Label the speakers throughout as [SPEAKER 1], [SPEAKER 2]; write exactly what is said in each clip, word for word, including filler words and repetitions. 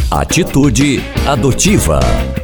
[SPEAKER 1] Atitude Adotiva.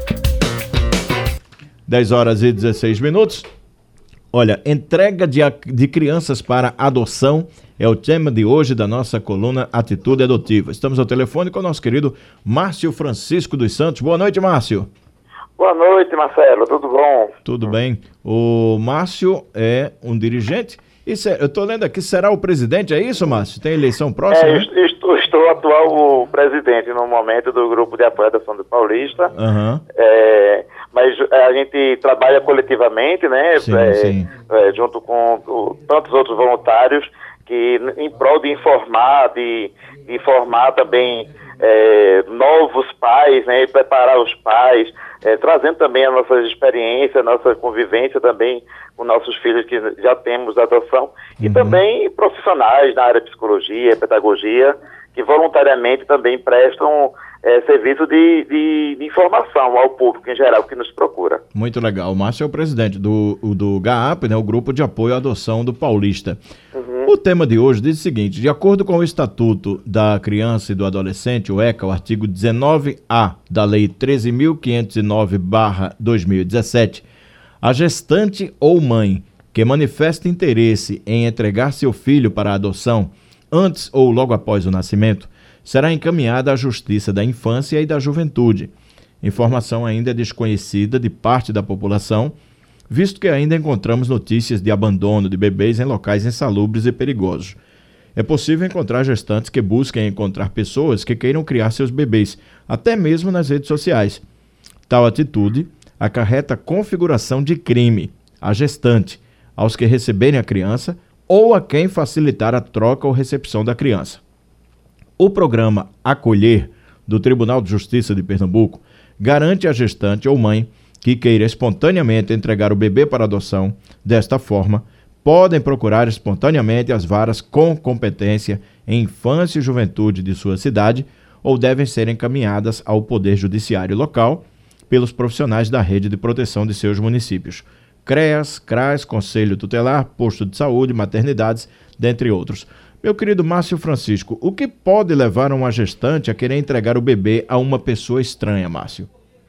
[SPEAKER 2] dez horas e dezesseis minutos. Olha, entrega de, de crianças para adoção é o tema de hoje da nossa coluna Atitude Adotiva. Estamos ao telefone com o nosso querido Márcio Francisco dos Santos. Boa noite, Márcio.
[SPEAKER 3] Boa noite, Marcelo. Tudo bom?
[SPEAKER 2] Tudo bem. O Márcio é um dirigente. Isso é, eu estou lendo aqui, será o presidente, é isso, Márcio? Tem eleição próxima?
[SPEAKER 3] É,
[SPEAKER 2] né?
[SPEAKER 3] estou, estou atual presidente no momento do grupo de apoio à adoção do Paulista.
[SPEAKER 2] Uhum.
[SPEAKER 3] É, mas a gente trabalha coletivamente, né?
[SPEAKER 2] Sim,
[SPEAKER 3] é,
[SPEAKER 2] sim.
[SPEAKER 3] É, junto com o, tantos outros voluntários, que em prol de informar, de, de formar também é, novos pais, né? E preparar os pais, é, trazendo também as nossas experiências, a nossa convivência também com nossos filhos que já temos adoção, e
[SPEAKER 2] Uhum.
[SPEAKER 3] também profissionais na área de psicologia, pedagogia, que voluntariamente também prestam é, serviço de, de, de informação ao público em geral que nos procura.
[SPEAKER 2] Muito legal. O Márcio é o presidente do, do GAAP, né, o Grupo de Apoio à Adoção do Paulista.
[SPEAKER 3] Uhum.
[SPEAKER 2] O tema de hoje diz o seguinte: de acordo com o Estatuto da Criança e do Adolescente, o ECA, o artigo dezenove A da Lei treze mil quinhentos e nove barra dois mil e dezessete, a gestante ou mãe que manifesta interesse em entregar seu filho para a adoção antes ou logo após o nascimento, será encaminhada à Justiça da Infância e da Juventude. Informação ainda desconhecida de parte da população, visto que ainda encontramos notícias de abandono de bebês em locais insalubres e perigosos. É possível encontrar gestantes que busquem encontrar pessoas que queiram criar seus bebês, até mesmo nas redes sociais. Tal atitude acarreta configuração de crime à gestante, aos que receberem a criança ou a quem facilitar a troca ou recepção da criança. O programa Acolher, do Tribunal de Justiça de Pernambuco, garante à gestante ou mãe que queira espontaneamente entregar o bebê para adoção. Desta forma, podem procurar espontaneamente as varas com competência em infância e juventude de sua cidade ou devem ser encaminhadas ao Poder Judiciário local pelos profissionais da rede de proteção de seus municípios. CREAS, CRAS, Conselho Tutelar, Posto de Saúde, Maternidades, dentre outros. Meu querido Márcio Francisco, o que pode levar uma gestante a querer entregar o bebê a uma pessoa estranha, Márcio?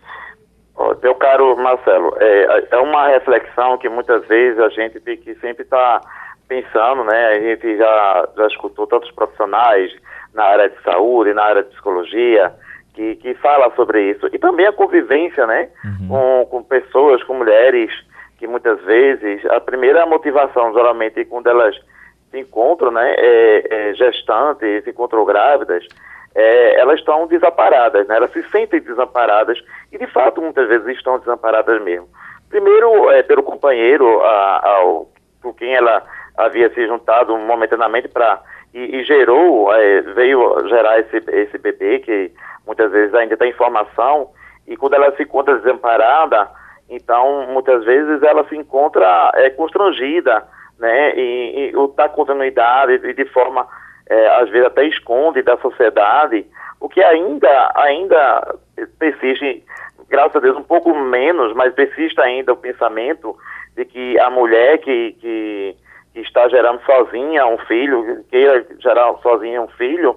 [SPEAKER 3] Oh, meu caro Marcelo, é, é uma reflexão que muitas vezes a gente tem que sempre estar tá pensando, né? A gente já, já escutou tantos profissionais na área de saúde, na área de psicologia, que, que fala sobre isso. E também a convivência, né? Uhum. Com, com pessoas, com mulheres, que muitas vezes, a primeira motivação, geralmente, quando elas se encontram, né, é, é, gestantes, se encontram grávidas, é, elas estão desamparadas, né, elas se sentem desamparadas e, de fato, muitas vezes estão desamparadas mesmo. Primeiro, é, pelo companheiro, a, ao, por quem ela havia se juntado momentaneamente para e, e gerou, é, veio gerar esse, esse bebê, que muitas vezes ainda tem informação, e quando ela se encontra desamparada, então, muitas vezes ela se encontra é, constrangida, né, e, e ou dá continuidade e de forma, é, às vezes até esconde da sociedade, o que ainda, ainda persiste, graças a Deus, um pouco menos, mas persiste ainda o pensamento de que a mulher que, que, que está gerando sozinha um filho, queira gerar sozinha um filho,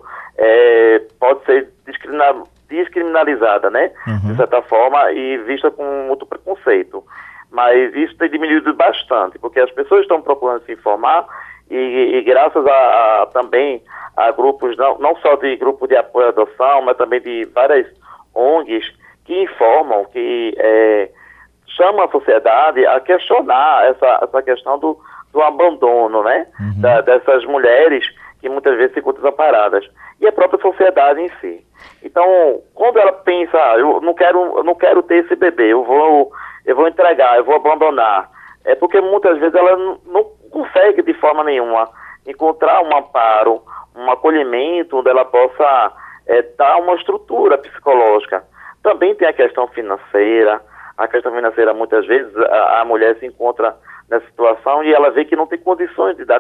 [SPEAKER 3] é, pode ser discriminada, descriminalizada, né, uhum. de certa forma, e vista com muito preconceito. Mas isso tem diminuído bastante, porque as pessoas estão procurando se informar e, e graças a, a também a grupos, não, não só de grupo de apoio à adoção, mas também de várias O N Gs que informam, que é, chamam a sociedade a questionar essa, essa questão do, do abandono, né, uhum. da, dessas mulheres que muitas vezes ficam desamparadas, e a própria sociedade em si. Então, quando ela pensa, ah, eu não quero, eu não quero ter esse bebê, eu vou, eu vou entregar, eu vou abandonar, é porque muitas vezes ela não, não consegue de forma nenhuma encontrar um amparo, um acolhimento onde ela possa é, dar uma estrutura psicológica. Também tem a questão financeira. A questão financeira, muitas vezes, a, a mulher se encontra nessa situação e ela vê que não tem condições de dar,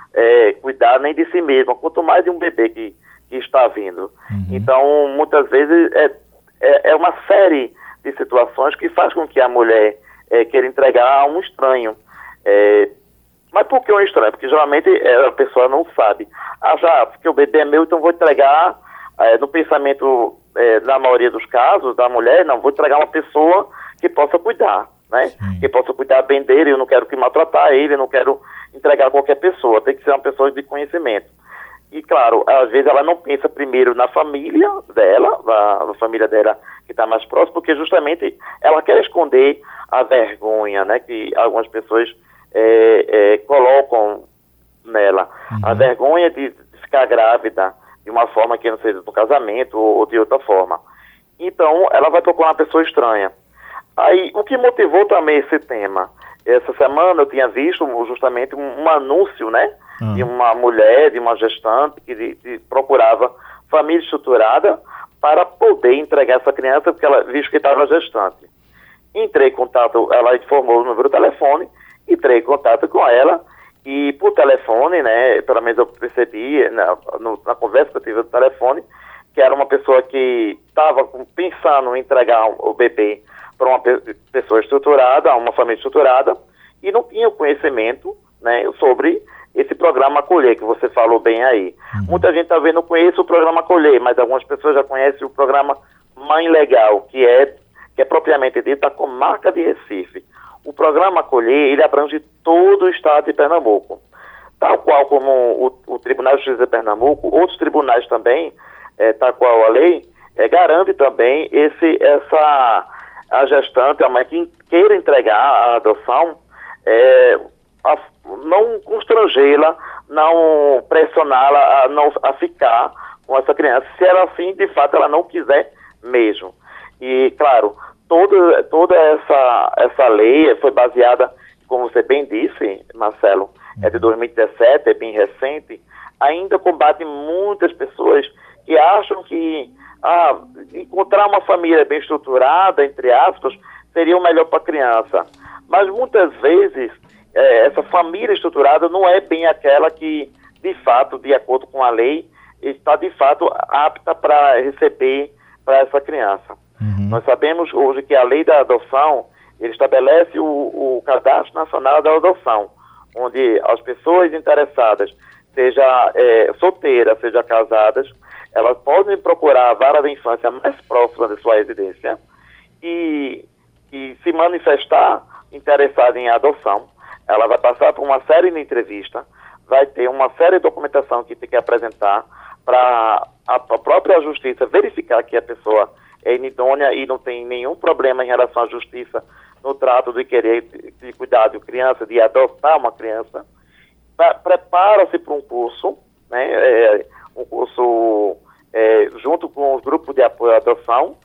[SPEAKER 3] é, cuidar nem de si mesma, quanto mais de um bebê que, que está vindo. Uhum. Então, muitas vezes, é, é, é uma série de situações que faz com que a mulher é, queira entregar a um estranho. É, mas por que um estranho? Porque geralmente é, a pessoa não sabe. Ah, já, porque o bebê é meu, então vou entregar é, no pensamento é, na maioria dos casos, da mulher, não, vou entregar uma pessoa que possa cuidar, né? Sim. Que possa cuidar bem dele, eu não quero que maltratar ele, eu não quero entregar qualquer pessoa, tem que ser uma pessoa de conhecimento. E, claro, às vezes ela não pensa primeiro na família dela, na, na família dela que está mais próxima, porque justamente ela quer esconder a vergonha, né, que algumas pessoas é, é, colocam nela. Uhum. A vergonha de ficar grávida de uma forma que não seja do casamento ou, ou de outra forma. Então, ela vai procurar uma pessoa estranha. Aí, o que motivou também esse tema? Essa semana eu tinha visto justamente um, um anúncio, né? Uhum. De uma mulher, de uma gestante que de, de procurava família estruturada para poder entregar essa criança, porque ela visto que estava gestante. Entrei em contato, ela informou o número do telefone, entrei em contato com ela e por telefone, né? Pelo menos eu percebi na, no, na conversa que eu tive no telefone, que era uma pessoa que estava pensando em entregar o, o bebê para uma pe- pessoa estruturada, uma família estruturada, e não tinha o conhecimento, né, sobre esse programa Acolher, que você falou bem aí. Uhum. Muita gente talvez não conheça o programa Acolher, mas algumas pessoas já conhecem o programa Mãe Legal, que é, que é propriamente dito da comarca de Recife. O programa Acolher, ele abrange todo o estado de Pernambuco. Tal qual como o, o Tribunal de Justiça de Pernambuco, outros tribunais também, é, tal qual a lei, é, garante também esse, essa... a gestante, a mãe que queira entregar a adoção, é, a, não constrangê-la, não pressioná-la a, não, a ficar com essa criança, se ela assim, de fato, ela não quiser mesmo. E, claro, toda, toda essa, essa lei foi baseada, como você bem disse, Marcelo, é de dois mil e dezessete, é bem recente, ainda combate muitas pessoas que acham que Ah, encontrar uma família bem estruturada, entre aspas, seria o melhor para a criança. Mas muitas vezes, é, essa família estruturada não é bem aquela que, de fato, de acordo com a lei, está, de fato, apta para receber para essa criança. Uhum. Nós sabemos hoje que a lei da adoção, ele estabelece o, o Cadastro Nacional da Adoção, onde as pessoas interessadas, seja é, solteiras, seja casadas, elas podem procurar a vara da infância mais próxima de sua residência e, e se manifestar interessada em adoção. Ela vai passar por uma série de entrevistas, vai ter uma série de documentação que tem que apresentar para a, a própria justiça verificar que a pessoa é inidônea e não tem nenhum problema em relação à justiça no trato de querer de, de cuidar de criança, de adotar uma criança. Prepara-se para um curso, né, é, um curso é, junto com os grupos de apoio à adoção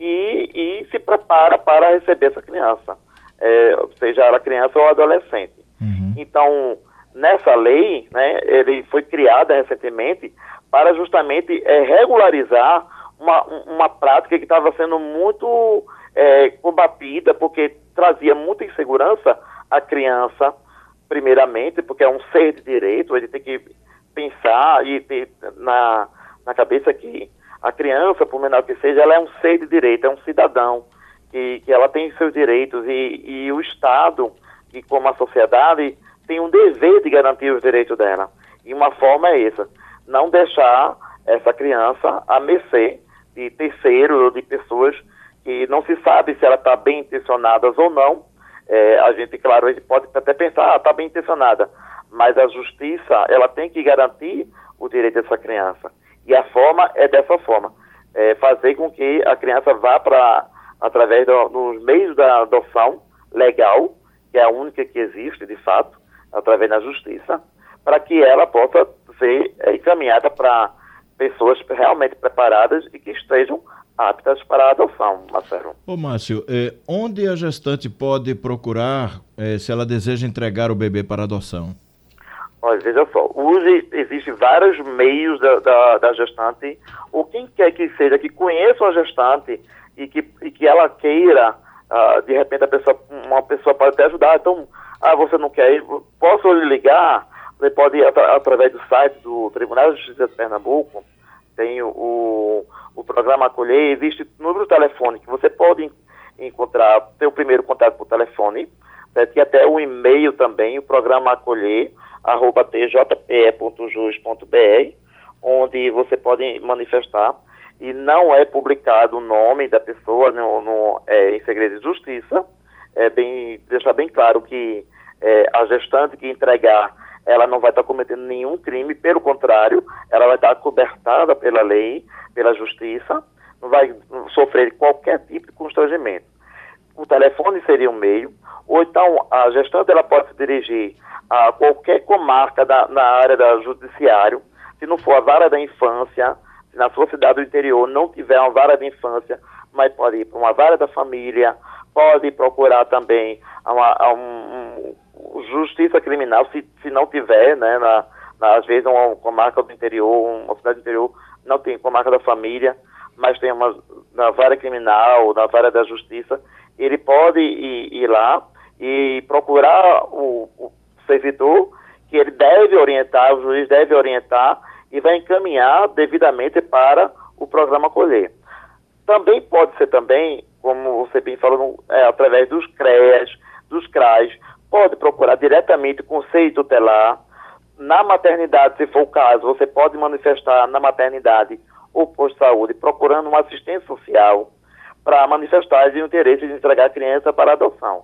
[SPEAKER 3] e, e se prepara para receber essa criança, é, seja ela criança ou adolescente. Uhum. Então, nessa lei, né, ele foi criada recentemente para justamente é, regularizar uma, uma prática que estava sendo muito é, combatida, porque trazia muita insegurança à criança, primeiramente, porque é um ser de direito, ele tem que pensar e ter na, na cabeça que a criança, por menor que seja, ela é um ser de direito, é um cidadão, que, que ela tem seus direitos e, e o Estado, e como a sociedade, tem um dever de garantir os direitos dela. E uma forma é essa, não deixar essa criança à mercê de terceiros ou de pessoas que não se sabe se ela está bem intencionadas ou não. É, a gente, claro, a gente pode até pensar, ah, está bem intencionada, mas a justiça, ela tem que garantir o direito dessa criança. E a forma é dessa forma, é fazer com que a criança vá para, através do, dos meios da adoção legal, que é a única que existe, de fato, através da justiça, para que ela possa ser é, encaminhada para pessoas realmente preparadas e que estejam aptas para a adoção, Marcelo.
[SPEAKER 2] Ô Márcio, eh, onde a gestante pode procurar eh, se ela deseja entregar o bebê para adoção?
[SPEAKER 3] Olha, veja só, hoje existem vários meios da, da, da gestante, ou quem quer que seja, que conheça a gestante e que, e que ela queira, uh, de repente a pessoa, uma pessoa pode até ajudar, então, ah, você não quer ir, posso lhe ligar? Você pode ir atra- através do site do Tribunal de Justiça de Pernambuco, tem o, o, o programa Acolher, existe número de telefone que você pode encontrar, ter o primeiro contato por telefone, certo? E até o e-mail também, o programa Acolher, arroba t j p e ponto jus ponto b r, onde você pode manifestar e não é publicado o nome da pessoa no, no, é, em segredo de justiça, é bem, deixar bem claro que é, a gestante que entregar, ela não vai estar cometendo nenhum crime, pelo contrário, ela vai estar cobertada pela lei, pela justiça, não vai sofrer qualquer tipo de constrangimento. O telefone seria um meio, ou então a gestante ela pode se dirigir a qualquer comarca da, na área do judiciário, se não for a vara da infância, se na sua cidade do interior não tiver uma vara da infância, mas pode ir para uma vara da família, pode procurar também uma, um, um, justiça criminal, se, se não tiver, né, na, na, às vezes uma comarca do interior, uma cidade do interior não tem comarca da família, mas tem uma na vara criminal, na vara da justiça, ele pode ir, ir lá e procurar o, o servidor que ele deve orientar, o juiz deve orientar e vai encaminhar devidamente para o programa Acolher. Também pode ser também, como você bem falou, é, através dos CREAS, dos CRAs, pode procurar diretamente o Conselho Tutelar. Na maternidade, se for o caso, você pode manifestar na maternidade ou posto de saúde, procurando uma assistente social para manifestar o interesse de entregar a criança para adoção.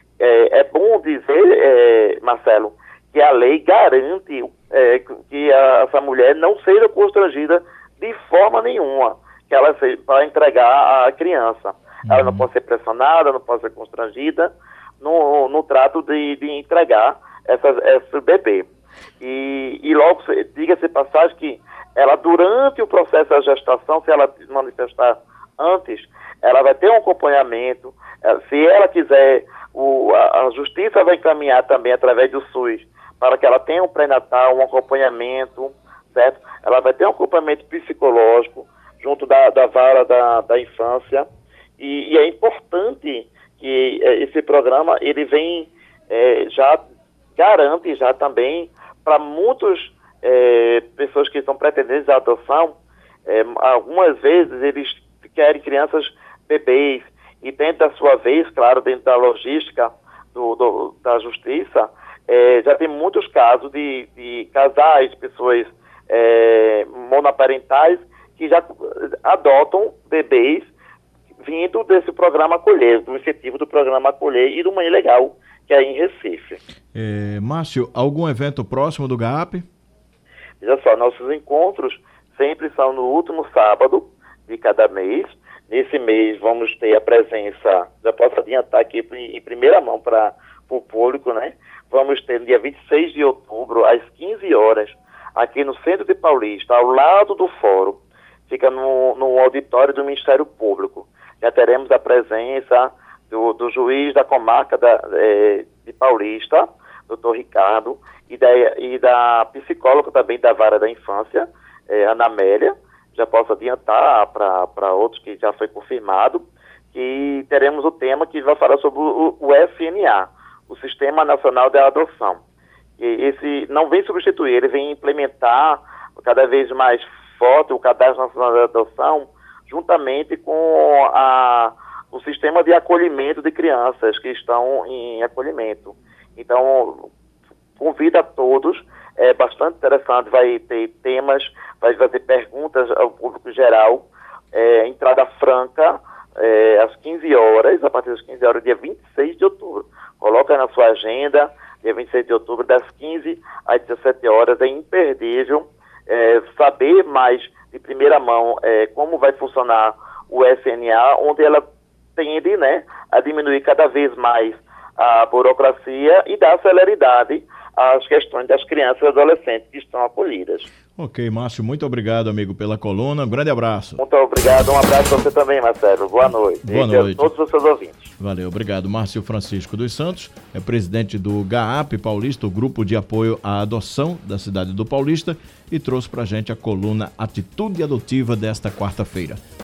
[SPEAKER 3] É, é bom dizer, é, Marcelo, que a lei garante é, que a, essa mulher não seja constrangida de forma nenhuma que ela seja, para entregar a criança. Uhum. Ela não pode ser pressionada, não pode ser constrangida no, no trato de, de entregar essa, esse bebê. E, e logo, diga-se passagem que ela, durante o processo da gestação, se ela se manifestar antes, ela vai ter um acompanhamento. Se ela quiser, o, a, a justiça vai encaminhar também através do SUS para que ela tenha um pré-natal, um acompanhamento, certo? Ela vai ter um acompanhamento psicológico junto da, da vara da, da infância. E, e é importante que é, esse programa, ele vem, é, já garante já também para muitas é, pessoas que são pretendentes à adoção, é, algumas vezes eles querem crianças bebês, e dentro da sua vez, claro, dentro da logística do, do, da justiça, é, já tem muitos casos de, de casais, pessoas é, monoparentais, que já adotam bebês vindo desse programa Acolher, do incentivo do programa Acolher e do Mãe Legal, que é em Recife.
[SPEAKER 2] É, Márcio, algum evento próximo do G A A P?
[SPEAKER 3] Veja só, nossos encontros sempre são no último sábado de cada mês. Nesse mês vamos ter a presença, já posso adiantar aqui em primeira mão para o público, né? Vamos ter no dia vinte e seis de outubro, às quinze horas, aqui no centro de Paulista, ao lado do fórum, fica no, no auditório do Ministério Público. Já teremos a presença do, do juiz da comarca da, é, de Paulista, doutor Ricardo, e da, e da psicóloga também da vara da infância, é, Ana Amélia. Já posso adiantar para outros que já foi confirmado, que teremos o tema que vai falar sobre o, o S N A, o Sistema Nacional de Adoção. E esse não vem substituir, ele vem implementar cada vez mais forte o Cadastro Nacional de Adoção, juntamente com a, o sistema de acolhimento de crianças que estão em acolhimento. Então, convido a todos, é bastante interessante, vai ter temas, vai fazer perguntas ao público geral, é, entrada franca, é, às quinze horas, a partir das quinze horas, dia vinte e seis de outubro. Coloca na sua agenda, dia vinte e seis de outubro, das quinze às dezessete horas, é imperdível é, saber mais de primeira mão é, como vai funcionar o S N A, onde ela tende, né, a diminuir cada vez mais a burocracia e dar celeridade às questões das crianças e adolescentes que estão acolhidas.
[SPEAKER 2] Ok, Márcio, muito obrigado, amigo, pela coluna. Um grande abraço.
[SPEAKER 3] Muito obrigado. Um abraço para você também, Marcelo. Boa noite.
[SPEAKER 2] Boa
[SPEAKER 3] e
[SPEAKER 2] noite.
[SPEAKER 3] a todos os seus ouvintes.
[SPEAKER 2] Valeu, obrigado. Márcio Francisco dos Santos é presidente do G A A P Paulista, o Grupo de Apoio à Adoção da cidade do Paulista, e trouxe pra gente a coluna Atitude Adotiva desta quarta-feira.